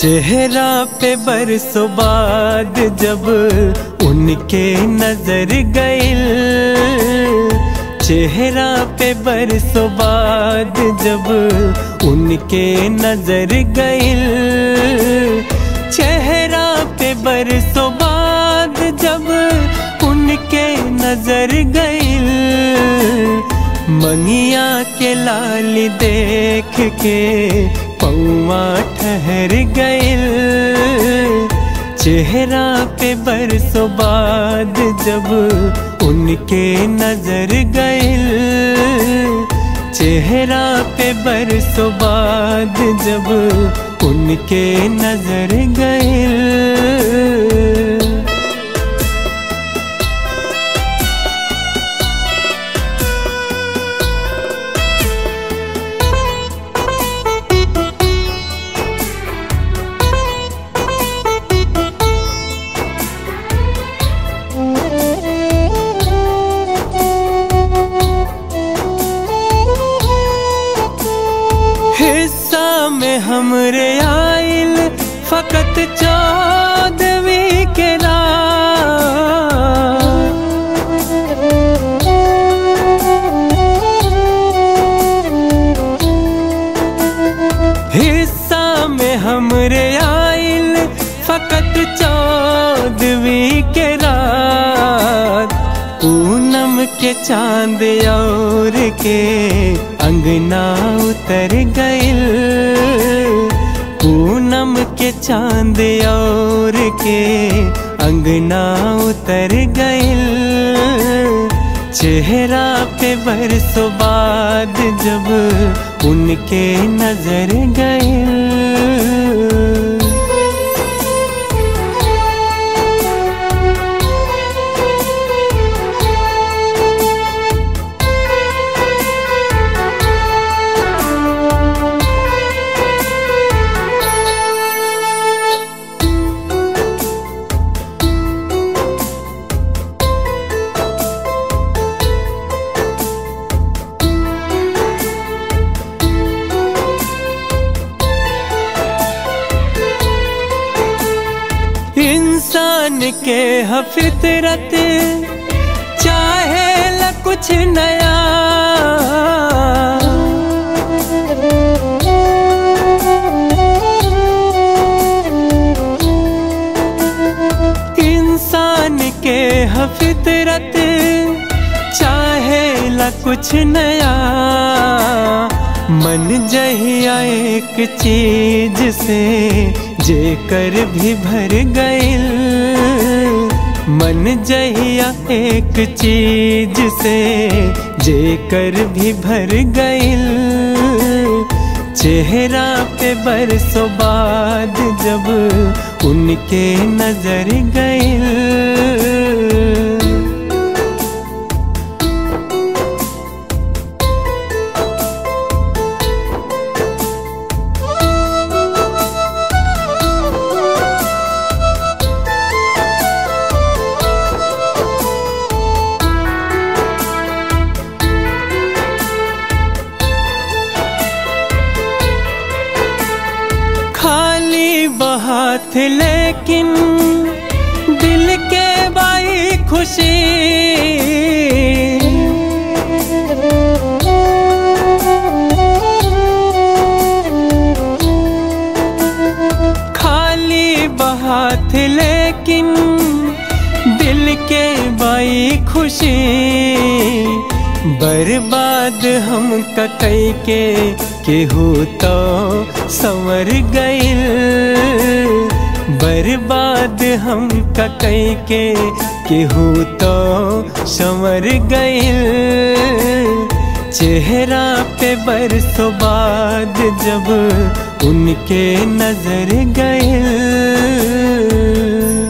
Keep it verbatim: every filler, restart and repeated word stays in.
चेहरा पे बरसों बाद जब उनके नजर गइल, चेहरा पे बरसों बाद जब उनके नजर गइल, चेहरा पे बरसों बाद जब उनके नजर गइल, मंगिया के लाल देख के पौआ ठहर गइल, चेहरा पे बरसों बाद जब उनके नजर गइल, चेहरा पे बरसों बाद जब उनके नजर गइल। हिस्सा में हमरे आइल फकत चौदहवीं के रात, हिस्सा में हमरे आइल फकत चौदहवीं के रात, पूनम के चांद और के अंगना उतर गइल, पूनम के चांद और के अंगना उतर गइल, चेहरा पे बरसों बाद जब उनके नजर गइल। इंसान के ह फितरत चाहे ल कुछ नया, इंसान के ह फितरत चाहे ल कुछ नया, मन जहिया एक चीज से जेकर भी भर गइल, मन जहिया एक चीज से जेकर भी भर गइल, चेहरा पे बरसों बाद जब उनके नजर गइल। खाली बहात लेकिन दिल के बाई खुशी, खाली बहात लेकिन दिल के बाई खुशी, बर्बाद हम कई के केहू तो संवर गइल, बर्बाद हम कई के केहू तो संवर गइल, चेहरा पे बरसों बाद जब उनके नजर गइल।